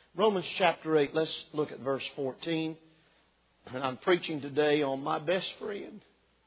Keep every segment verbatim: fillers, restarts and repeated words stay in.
Romans chapter eight, let's look at verse fourteen. And I'm preaching today on my best friend.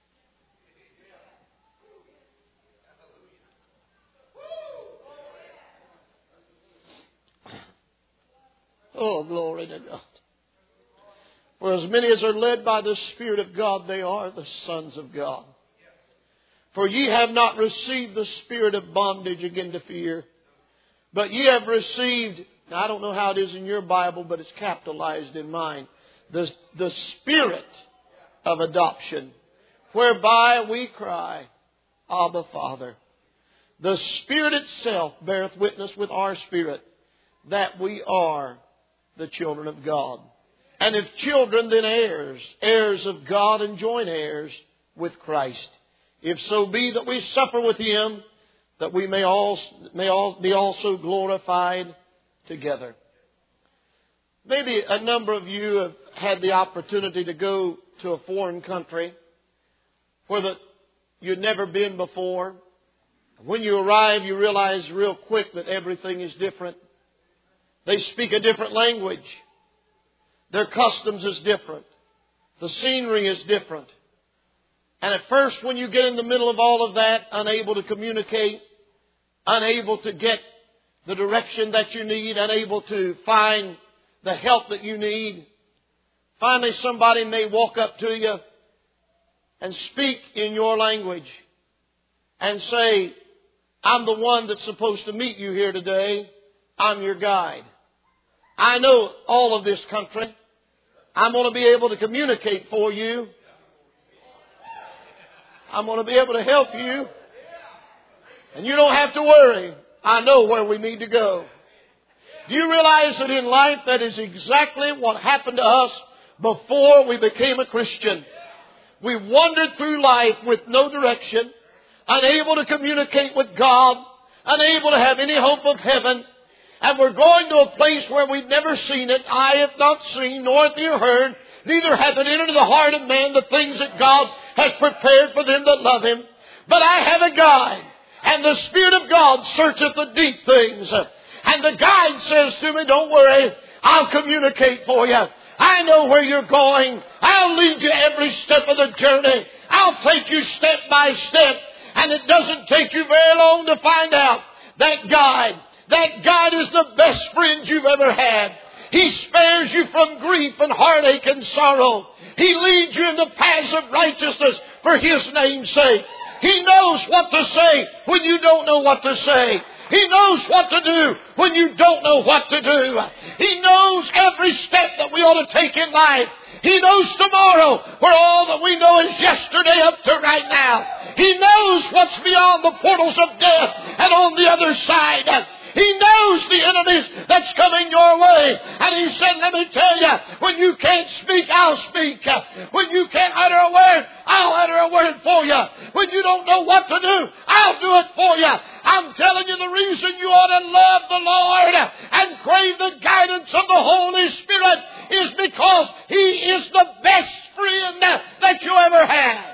Oh, glory to God. For as many as are led by the Spirit of God, they are the sons of God. For ye have not received the spirit of bondage again to fear, but ye have received, now I don't know how it is in your Bible, but it's capitalized in mine, the, the Spirit of adoption, whereby we cry, Abba, Father. The Spirit itself beareth witness with our spirit that we are the children of God. And if children, then heirs, heirs of God and joint heirs with Christ. If so be that we suffer with Him, that we may all may all be also glorified together. Maybe a number of you have had the opportunity to go to a foreign country where the, you'd never been before. When you arrive, you realize real quick that everything is different. They speak a different language. Their customs is different. The scenery is different. And at first, when you get in the middle of all of that, unable to communicate, unable to get the direction that you need, unable to find the help that you need, finally somebody may walk up to you and speak in your language and say, I'm the one that's supposed to meet you here today. I'm your guide. I know all of this country. I'm going to be able to communicate for you. I'm going to be able to help you. And you don't have to worry. I know where we need to go. Do you realize that in life that is exactly what happened to us before we became a Christian? We wandered through life with no direction, unable to communicate with God, unable to have any hope of heaven. And we're going to a place where we've never seen it. Eye have not seen, nor hath ear heard, neither hath it entered into the heart of man the things that God has prepared for them that love Him. But I have a guide, and the Spirit of God searcheth the deep things. And the guide says to me, don't worry, I'll communicate for you. I know where you're going. I'll lead you every step of the journey. I'll take you step by step. And it doesn't take you very long to find out that guide. That God is the best friend you've ever had. He spares you from grief and heartache and sorrow. He leads you in the paths of righteousness for His name's sake. He knows what to say when you don't know what to say. He knows what to do when you don't know what to do. He knows every step that we ought to take in life. He knows tomorrow where all that we know is yesterday up to right now. He knows what's beyond the portals of death and on the other side. He knows the enemies that's coming your way. And He said, let me tell you, when you can't speak, I'll speak. When you can't utter a word, I'll utter a word for you. When you don't know what to do, I'll do it for you. I'm telling you, the reason you ought to love the Lord and crave the guidance of the Holy Spirit is because He is the best friend that you ever had.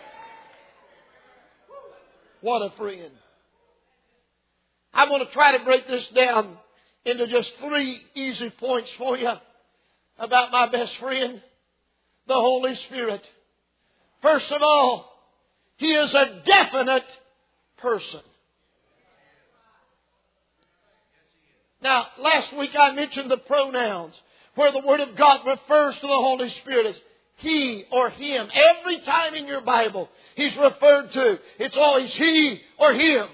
What a friend. I'm going to try to break this down into just three easy points for you about my best friend, the Holy Spirit. First of all, He is a definite person. Now, last week I mentioned the pronouns where the Word of God refers to the Holy Spirit as He or Him. Every time in your Bible He's referred to, it's always He or Him.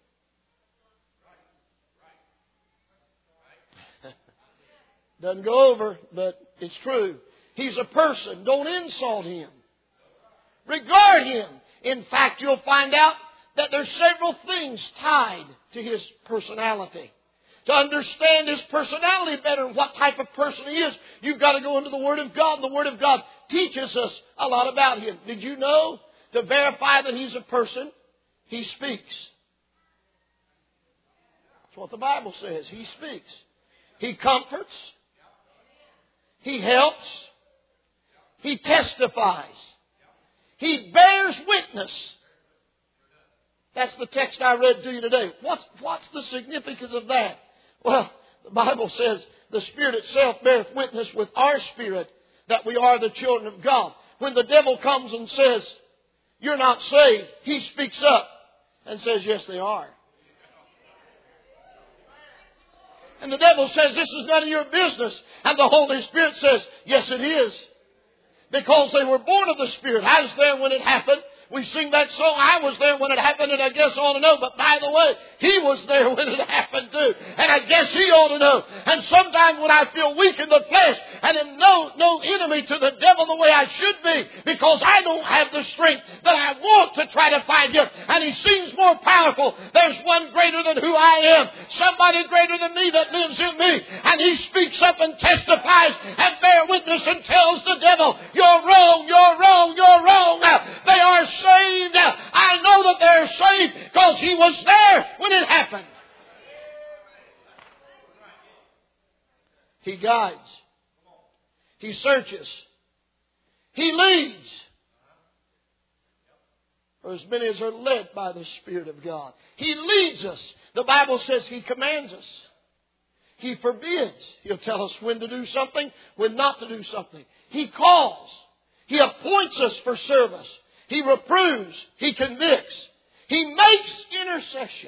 Doesn't go over, but it's true. He's a person. Don't insult Him. Regard Him. In fact, you'll find out that there's several things tied to His personality. To understand His personality better and what type of person He is, you've got to go into the Word of God. The Word of God teaches us a lot about Him. Did you know, to verify that He's a person, He speaks? That's what the Bible says. He speaks. He comforts. He helps. He testifies. He bears witness. That's the text I read to you today. What's, what's the significance of that? Well, The Bible says the Spirit itself beareth witness with our spirit that we are the children of God. When the devil comes and says, you're not saved, he speaks up and says, yes, they are. And the devil says, this is none of your business. And the Holy Spirit says, yes, it is. Because they were born of the Spirit. I was there when it happened. We sing that song, I was there when it happened, and I guess I ought to know. But by the way, he was there when it happened too. And I guess he ought to know. And sometimes when I feel weak in the flesh and am no, no enemy to the devil the way I should be, because I don't have the strength that I want to try to fight him, and he seems more powerful. There's one greater than who I am. Somebody greater than me that lives in me. And he speaks up and testifies and bears witness and tells the devil, you're wrong, you're wrong, you're wrong. They are saved. I know that they're saved because he was there when it happened. He guides. He searches. He leads. For as many as are led by the Spirit of God. He leads us. The Bible says he commands us. He forbids. He'll tell us when to do something, when not to do something. He calls. He appoints us for service. He reproves. He convicts. He makes intercession.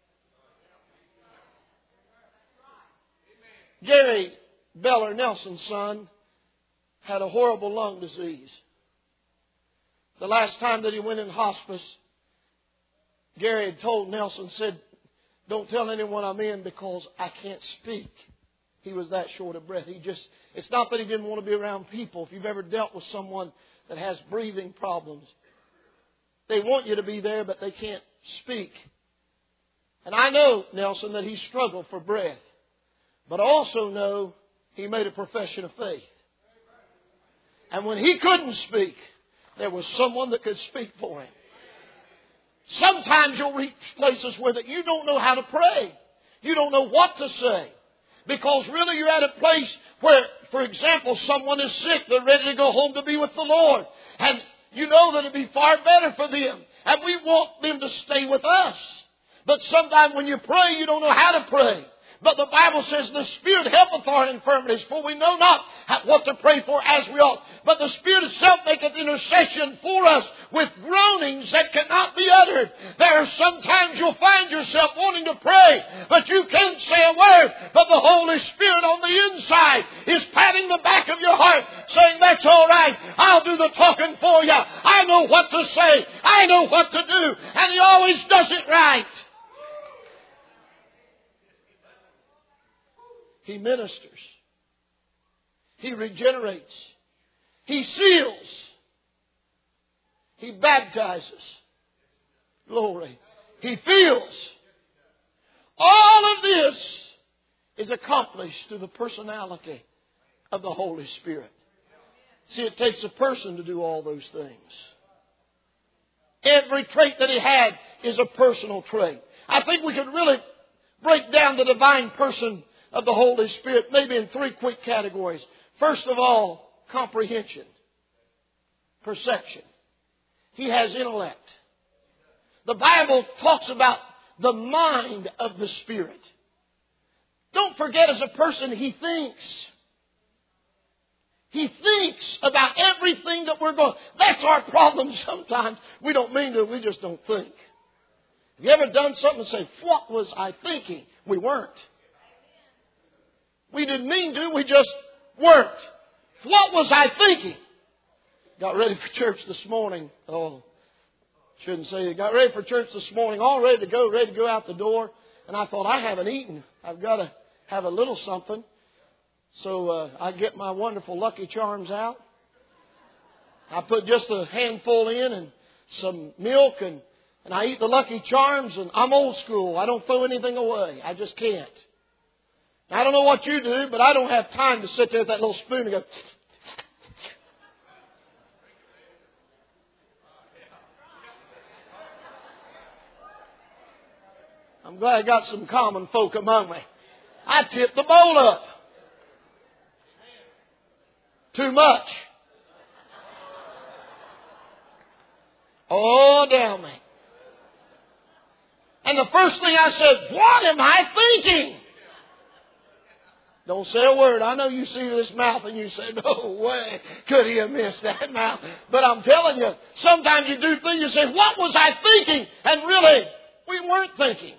Gary Beller, Nelson's son, had a horrible lung disease. The last time that he went in hospice, Gary had told Nelson, said, don't tell anyone I'm in because I can't speak. He was that short of breath. He just, it's not that he didn't want to be around people. If you've ever dealt with someone that has breathing problems, they want you to be there, but they can't speak. And I know, Nelson, that he struggled for breath. But I also know he made a profession of faith. And when he couldn't speak, there was someone that could speak for him. Sometimes you'll reach places where that you don't know how to pray. You don't know what to say. Because really you're at a place where, for example, someone is sick. They're ready to go home to be with the Lord. And you know that it'd be far better for them. And we want them to stay with us. But sometimes when you pray, you don't know how to pray. But the Bible says the Spirit helpeth our infirmities, for we know not what to pray for as we ought. But the Spirit itself maketh intercession for us with groanings that cannot be uttered. There are sometimes you'll find yourself wanting to pray, but you can't say a word. But the Holy Spirit on the inside is patting the back of your heart, saying, that's all right. I'll do the talking for you. I know what to say. I know what to do. And He always does it right. He ministers. He regenerates. He seals. He baptizes. Glory. He fills. All of this is accomplished through the personality of the Holy Spirit. See, it takes a person to do all those things. Every trait that He had is a personal trait. I think we could really break down the divine person of the Holy Spirit maybe in three quick categories. First of all, comprehension. Perception. He has intellect. The Bible talks about the mind of the Spirit. Don't forget, as a person, He thinks. He thinks about everything that we're going. That's our problem sometimes. We don't mean to, we just don't think. Have you ever done something and say, what was I thinking? We weren't. We didn't mean to, we just weren't. What was I thinking? Got ready for church this morning. Oh, shouldn't say it. Got ready for church this morning, all ready to go, ready to go out the door. And I thought, I haven't eaten. I've got to have a little something. So uh, I get my wonderful Lucky Charms out. I put just a handful in and some milk, and, and I eat the Lucky Charms. And I'm old school. I don't throw anything away. I just can't. I don't know what you do, but I don't have time to sit there with that little spoon and go. I'm glad I got some common folk among me. I tip the bowl up. Too much. Oh, down me. And the first thing I said, what am I thinking? Don't say a word. I know you see this mouth and you say, no way could he have missed that mouth. But I'm telling you, sometimes you do things, you say, what was I thinking? And really, we weren't thinking.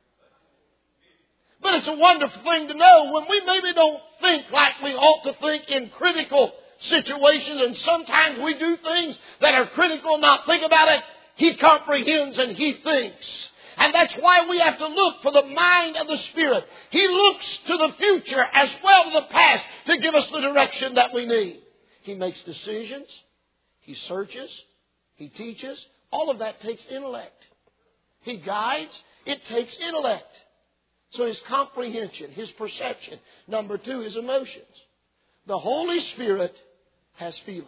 But it's a wonderful thing to know when we maybe don't think like we ought to think in critical situations, and sometimes we do things that are critical, not think about it. He comprehends and He thinks. And that's why we have to look for the mind of the Spirit. He looks to the future as well as the past to give us the direction that we need. He makes decisions. He searches. He teaches. All of that takes intellect. He guides. It takes intellect. So His comprehension, His perception. Number two, His emotions. The Holy Spirit has feelings.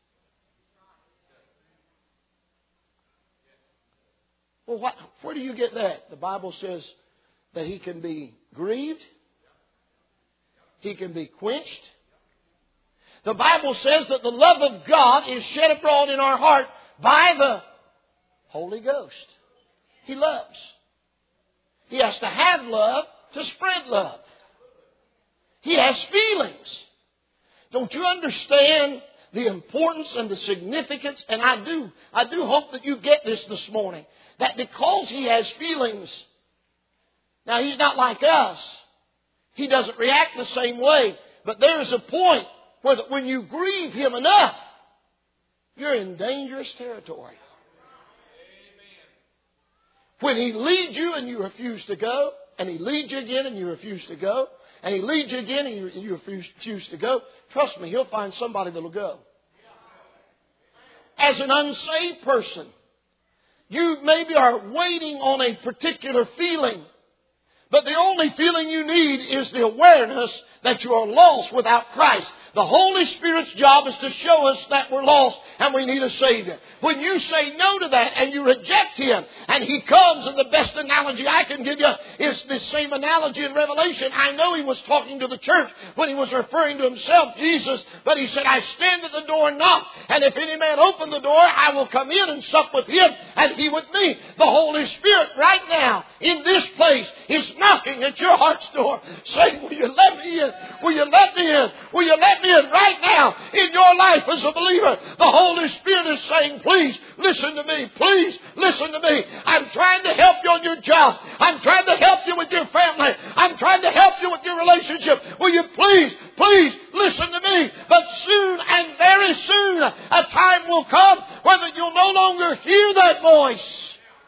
Well, what, where do you get that? The Bible says that He can be grieved. He can be quenched. The Bible says that the love of God is shed abroad in our heart by the Holy Ghost. He loves. He has to have love to spread love. He has feelings. Don't you understand the importance and the significance? And I do. I do hope that you get this this morning. That because He has feelings, now He's not like us. He doesn't react the same way. But there is a point where that when you grieve Him enough, you're in dangerous territory. When He leads you and you refuse to go, and He leads you again and you refuse to go, and He leads you again and you refuse to go, trust me, He'll find somebody that'll go. As an unsaved person, you maybe are waiting on a particular feeling. But the only feeling you need is the awareness that you are lost without Christ. The Holy Spirit's job is to show us that we're lost and we need a Savior. When you say no to that and you reject Him and He comes, and the best analogy I can give you is the same analogy in Revelation. I know He was talking to the church when He was referring to Himself, Jesus, but He said, I stand at the door and knock, and if any man open the door, I will come in and sup with him and he with me. The Holy Spirit right now in this place is knocking at your heart's door, saying, will you let me in? Will you let me in? Will you let me in right now in your life as a believer? The Holy Spirit is saying, please listen to me. Please listen to me. I'm trying to help you on your job. I'm trying to help you with your family. I'm trying to help you with your relationship. Will you please, please listen to me? But soon and very soon a time will come when you'll no longer hear that voice.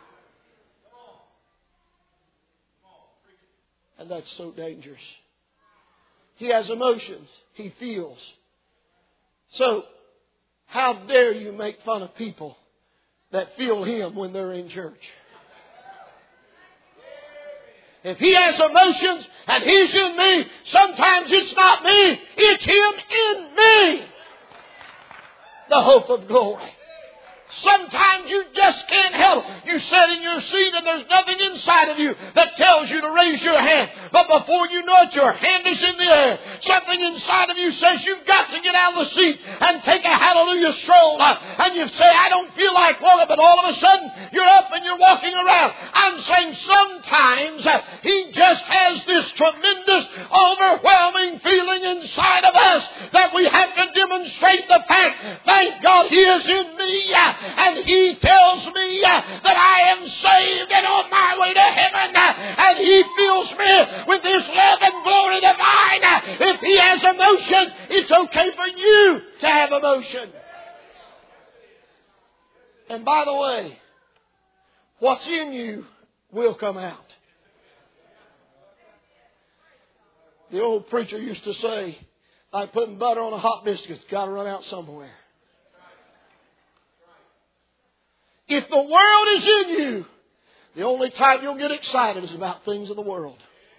And that's so dangerous. He has emotions. He feels. So, how dare you make fun of people that feel Him when they're in church? If He has emotions and He's in me, sometimes it's not me, it's Him in me. The hope of glory. Sometimes you just can't help it. You sit in your seat and there's nothing inside of you that tells you to raise your hand. But before you know it, your hand is in the air. Something inside of you says you've got to get out of the seat and take a hallelujah stroll. And you say, I don't feel like walking. But all of a sudden, you're up and you're walking around. I'm saying sometimes He just has this tremendous, overwhelming feeling inside of us that we have to demonstrate the fact, thank God He is in me. And He tells me that I am saved and on my way to heaven. And He fills me with His love and glory divine. If He has emotion, it's okay for you to have emotion. And by the way, what's in you will come out. The old preacher used to say, like putting butter on a hot biscuit, it's got to run out somewhere. If the world is in you, the only time you'll get excited is about things of the world.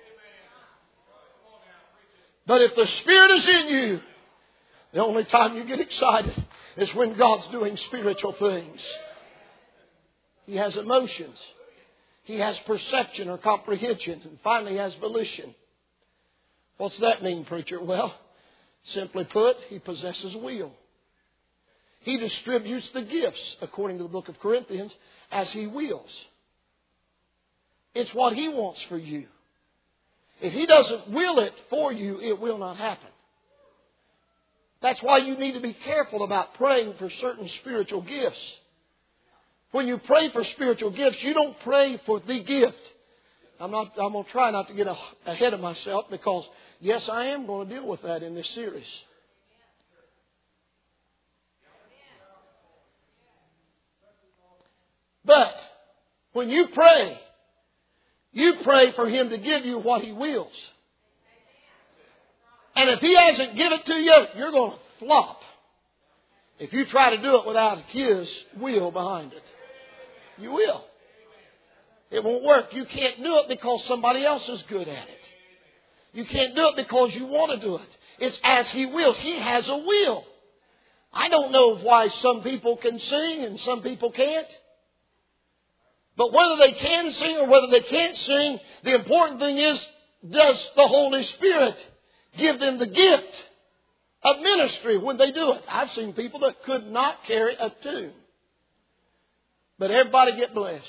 But if the Spirit is in you, the only time you get excited is when God's doing spiritual things. He has emotions. He has perception or comprehension. And finally, He has volition. What's that mean, preacher? Well, simply put, He possesses will. He distributes the gifts, according to the book of Corinthians, as He wills. It's what He wants for you. If He doesn't will it for you, it will not happen. That's why you need to be careful about praying for certain spiritual gifts. When you pray for spiritual gifts, you don't pray for the gift. I'm not. I'm going to try not to get ahead of myself because, yes, I am going to deal with that in this series. But when you pray, you pray for Him to give you what He wills. And if He hasn't given it to you, you're going to flop. If you try to do it without His will behind it, you will. It won't work. You can't do it because somebody else is good at it. You can't do it because you want to do it. It's as He wills. He has a will. I don't know why some people can sing and some people can't. But whether they can sing or whether they can't sing, the important thing is, does the Holy Spirit give them the gift of ministry when they do it? I've seen people that could not carry a tune. But everybody get blessed.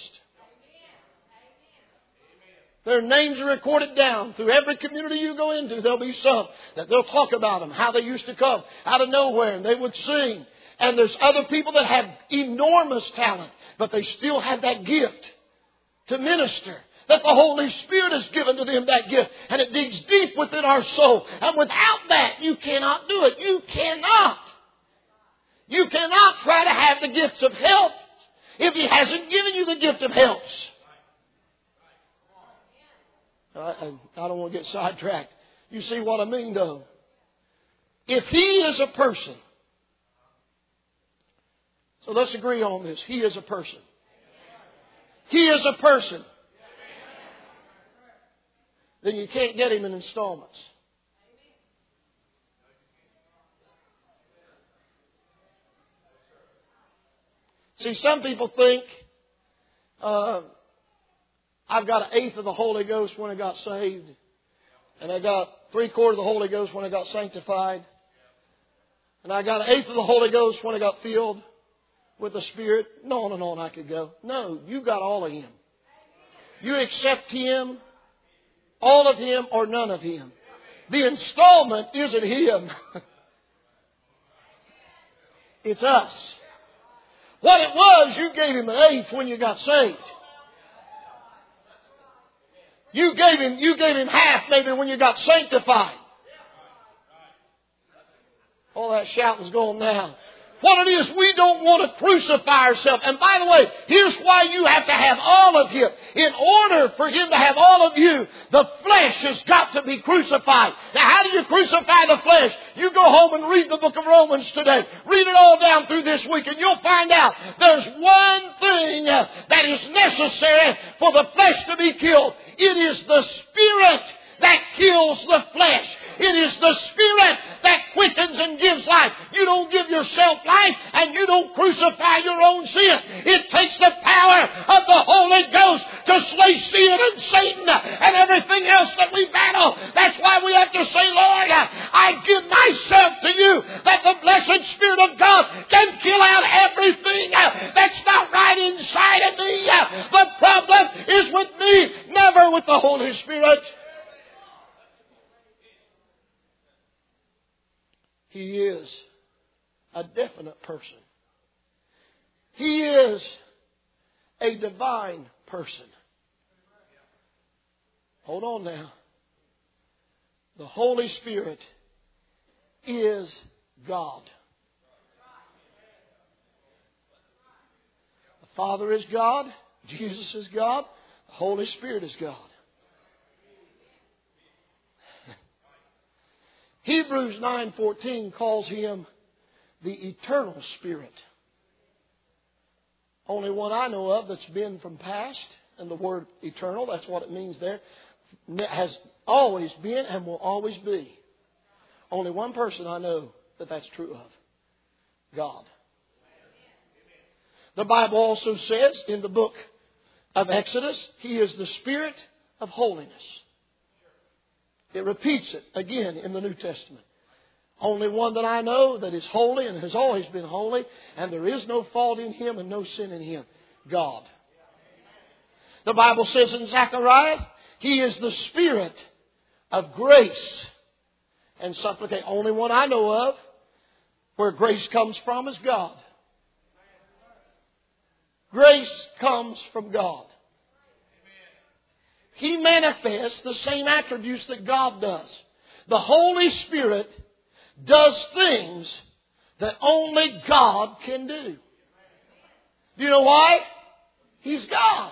Their names are recorded down. Through every community you go into, there'll be some that they'll talk about them, how they used to come out of nowhere and they would sing. And there's other people that have enormous talent, but they still have that gift to minister. That the Holy Spirit has given to them that gift. And it digs deep within our soul. And without that, you cannot do it. You cannot. You cannot try to have the gifts of help if He hasn't given you the gift of helps. I, I don't want to get sidetracked. You see what I mean, though? If He is a person, so let's agree on this. He is a person. He is a person. Then you can't get Him in installments. See, some people think, uh, I've got an eighth of the Holy Ghost when I got saved. And I got three quarters of the Holy Ghost when I got sanctified. And I got an eighth of the Holy Ghost when I got filled with the Spirit. No, on and on I could go. No, you got all of Him. You accept Him, all of Him, or none of Him. The installment isn't Him. It's us. What it was, you gave Him an eighth when you got saved. You gave Him, you gave Him half maybe when you got sanctified. All that shouting's going now. What it is, we don't want to crucify ourselves. And by the way, here's why you have to have all of Him. In order for Him to have all of you, the flesh has got to be crucified. Now, how do you crucify the flesh? You go home and read the book of Romans today. Read it all down through this week and you'll find out there's one thing that is necessary for the flesh to be killed. It is the Spirit that kills the flesh. It is the Spirit that quickens and gives life. You don't give yourself life and you don't crucify your own sin. It takes the power of the Holy Ghost to slay sin and Satan and everything else that we battle. That's why we have to say, Lord, I give myself to you that the blessed Spirit of God can kill out everything that's not right inside of me. The problem is with me, never with the Holy Spirit. He is a definite person. He is a divine person. Hold on now. The Holy Spirit is God. The Father is God. Jesus is God. The Holy Spirit is God. Hebrews nine fourteen calls Him the Eternal Spirit. Only one I know of that's been from past, and the word eternal, that's what it means there, has always been and will always be. Only one person I know that that's true of. God. The Bible also says in the book of Exodus, He is the Spirit of holiness. It repeats it again in the New Testament. Only one that I know that is holy and has always been holy, and there is no fault in Him and no sin in Him. God. The Bible says in Zechariah, He is the Spirit of grace and supplication. Only one I know of where grace comes from is God. Grace comes from God. He manifests the same attributes that God does. The Holy Spirit does things that only God can do. Do you know why? He's God.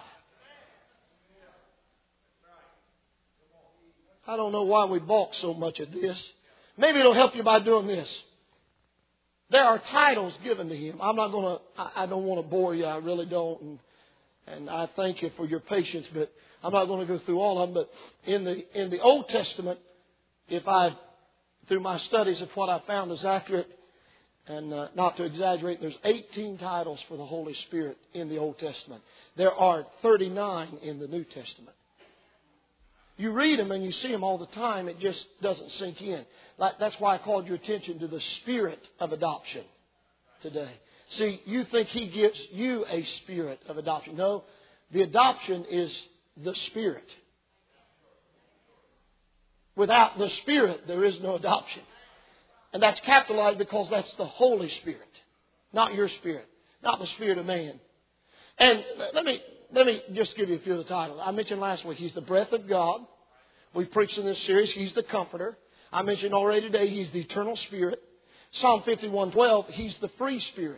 I don't know why we balk so much at this. Maybe it'll help you by doing this. There are titles given to Him. I'm not going to, I don't want to bore you. I really don't. And, and I thank you for your patience, but I'm not going to go through all of them. But in the, in the Old Testament, if I, through my studies of what I found is accurate, and uh, not to exaggerate, there's eighteen titles for the Holy Spirit in the Old Testament. There are thirty-nine in the New Testament. You read them and you see them all the time. It just doesn't sink in. Like, that's why I called your attention to the spirit of adoption today. See, you think He gives you a spirit of adoption. No, the adoption is the Spirit. Without the Spirit, there is no adoption. And that's capitalized because that's the Holy Spirit. Not your spirit. Not the spirit of man. And let me let me just give you a few of the titles. I mentioned last week, He's the breath of God. We preached in this series, He's the Comforter. I mentioned already today, He's the eternal Spirit. Psalm fifty-one twelve, He's the free Spirit.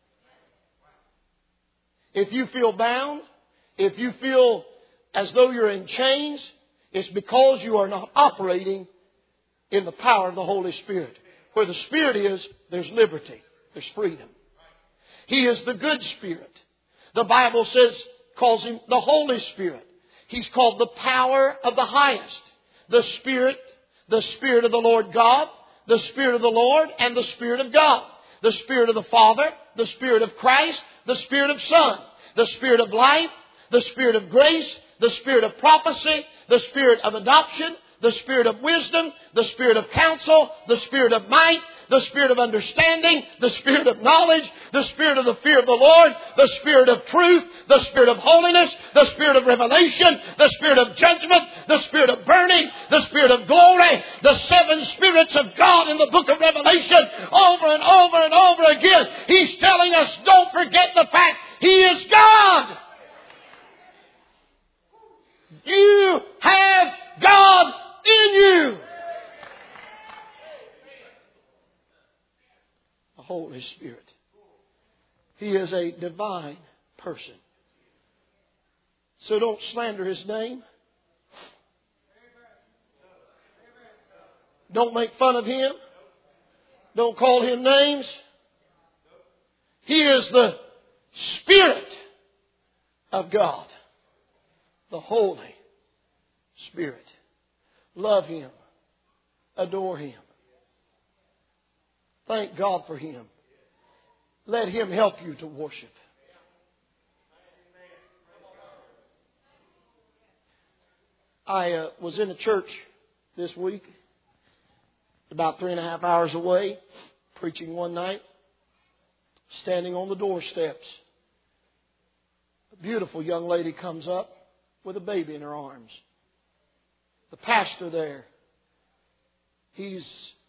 If you feel bound, if you feel as though you're in chains, it's because you are not operating in the power of the Holy Spirit. Where the Spirit is, there's liberty. There's freedom. He is the good Spirit. The Bible says, calls Him the Holy Spirit. He's called the power of the highest. The Spirit, the Spirit of the Lord God, the Spirit of the Lord, and the Spirit of God. The Spirit of the Father, the Spirit of Christ, the Spirit of Son, the Spirit of life, the Spirit of grace, the Spirit of prophecy, the Spirit of adoption, the Spirit of wisdom, the Spirit of counsel, the Spirit of might, the Spirit of understanding, the Spirit of knowledge, the Spirit of the fear of the Lord, the Spirit of truth, the Spirit of holiness, the Spirit of revelation, the Spirit of judgment, the Spirit of burning, the Spirit of glory, the seven spirits of God in the book of Revelation over and over and over again. He's telling us, don't forget the fact He is God. You have God in you. The Holy Spirit. He is a divine person. So don't slander His name. Don't make fun of Him. Don't call Him names. He is the Spirit of God. The Holy Spirit. Love Him. Adore Him. Thank God for Him. Let Him help you to worship. I uh, was in a church this week, about three and a half hours away, preaching one night, standing on the doorsteps. A beautiful young lady comes up with a baby in her arms. The pastor there, he's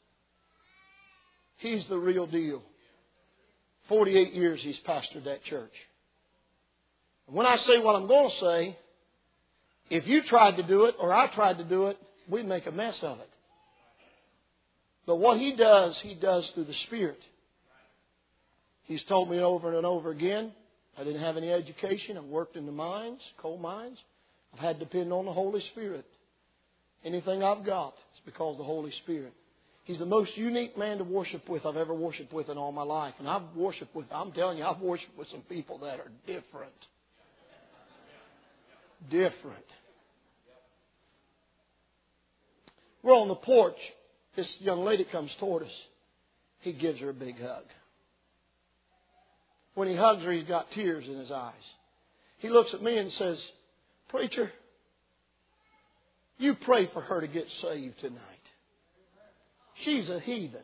he's the real deal. forty-eight years he's pastored that church. And when I say what I'm going to say, if you tried to do it or I tried to do it, we'd make a mess of it. But what he does, he does through the Spirit. He's told me over and over again, I didn't have any education. I've worked in the mines, coal mines. I've had to depend on the Holy Spirit. Anything I've got, it's because of the Holy Spirit. He's the most unique man to worship with I've ever worshiped with in all my life. And I've worshiped with, I'm telling you, I've worshiped with some people that are different. Different. We're on the porch. This young lady comes toward us. He gives her a big hug. When he hugs her, he's got tears in his eyes. He looks at me and says, "Preacher, you pray for her to get saved tonight. She's a heathen."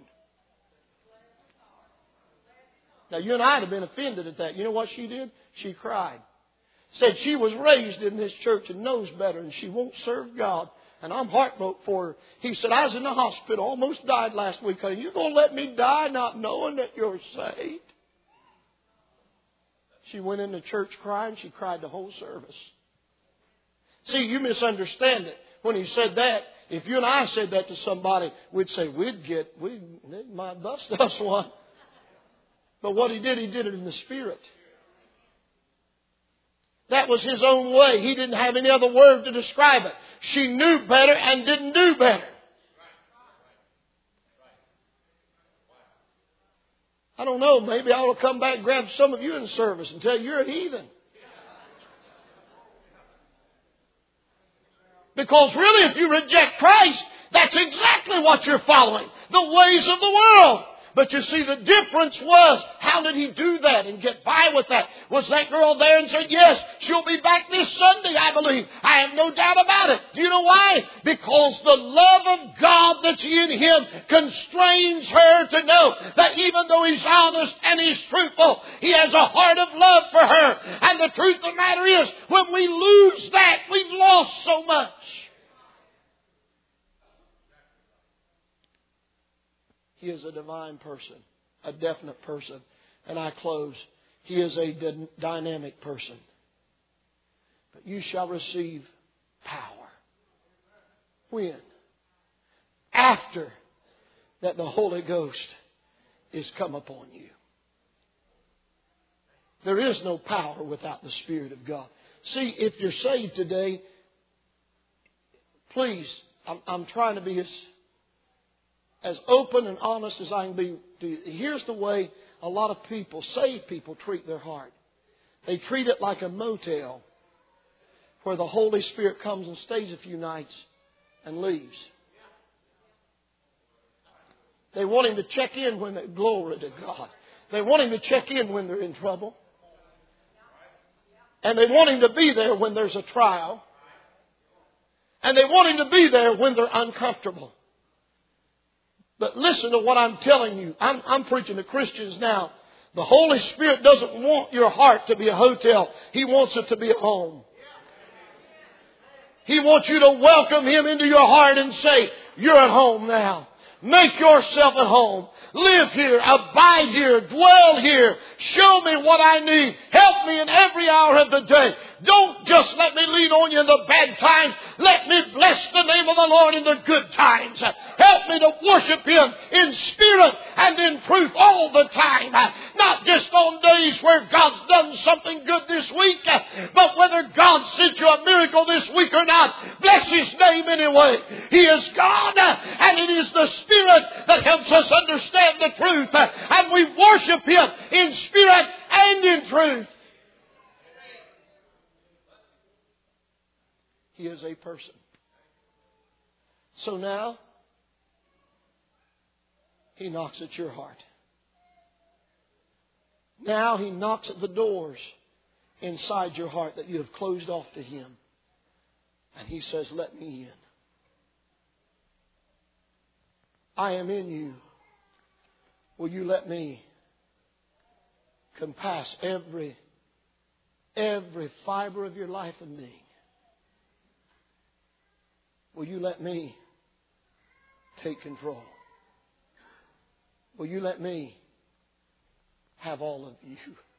Now, you and I would have been offended at that. You know what she did? She cried. Said she was raised in this church and knows better and she won't serve God And I'm heartbroken for her. He said, I was in the hospital, almost died last week. Are you going to let me die not knowing that you're saved? She went into church crying. She cried the whole service. See, you misunderstand it. When he said that, if you and I said that to somebody, we'd say, we'd get, we might bust us one. But what he did, he did it in the Spirit. That was his own way. He didn't have any other word to describe it. She knew better and didn't do better. I don't know. Maybe I will come back and grab some of you in service and tell you you're a heathen. Because really, if you reject Christ, that's exactly what you're following. The ways of the world. But you see, the difference was, how did he do that and get by with that? Was that girl there and said, yes, she'll be back this Sunday, I believe. I have no doubt about it. Do you know why? Because the love of God that's in him constrains her to know that even though he's honest and he's truthful, he has a heart of love for her. And the truth of the matter is, when we lose that, we've lost so much. He is a divine person, a definite person. And I close. He is a d- dynamic person. But you shall receive power. When? After that the Holy Ghost is come upon you. There is no power without the Spirit of God. See, if you're saved today, please, I'm, I'm trying to be as... as open and honest as I can be. Here's the way a lot of people, saved people, treat their heart. They treat it like a motel where the Holy Spirit comes and stays a few nights and leaves. They want Him to check in when they, glory to God. They want Him to check in when they're in trouble. And they want Him to be there when there's a trial. And they want Him to be there when they're uncomfortable. But listen to what I'm telling you. I'm, I'm preaching to Christians now. The Holy Spirit doesn't want your heart to be a hotel. He wants it to be a home. He wants you to welcome Him into your heart and say, you're at home now. Make yourself at home. Live here, abide here, dwell here. Show me what I need. Help me in every hour of the day. Don't just let me lean on you in the bad times. Let me bless the name of the Lord in the good times. Help me to worship Him in spirit and in truth all the time. Not just on days where God's done something good this week, but whether God sent you a miracle this week or not. Bless His name anyway. He is God, and it is the Spirit that helps us understand the truth. And we worship Him in spirit and in truth. He is a person. So now, He knocks at your heart. Now He knocks at the doors inside your heart that you have closed off to Him. And He says, let me in. I am in you. Will you let me compass every, every fiber of your life and being? Will you let me take control? Will you let me have all of you?